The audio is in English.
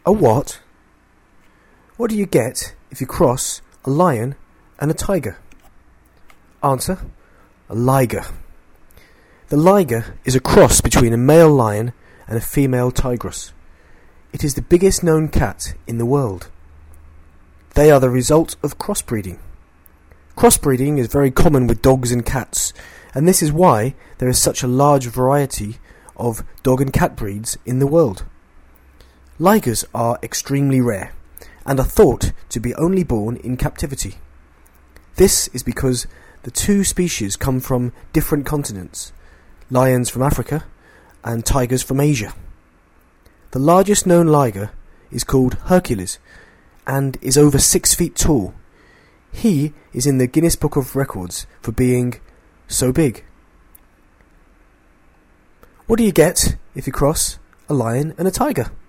A what? What do you get if you cross a lion and a tiger? Answer: a liger. The liger is a cross between a male lion and a female tigress. It is the biggest known cat in the world. They are the result of crossbreeding. Crossbreeding is very common with dogs and cats, and this is why there is such a large variety of dog and cat breeds in the world. Ligers are extremely rare and are thought to be only born in captivity. This is because the two species come from different continents, lions from Africa and tigers from Asia. The largest known liger is called Hercules and is over 6 feet tall. He is in the Guinness Book of Records for being so big. What do you get if you cross a lion and a tiger?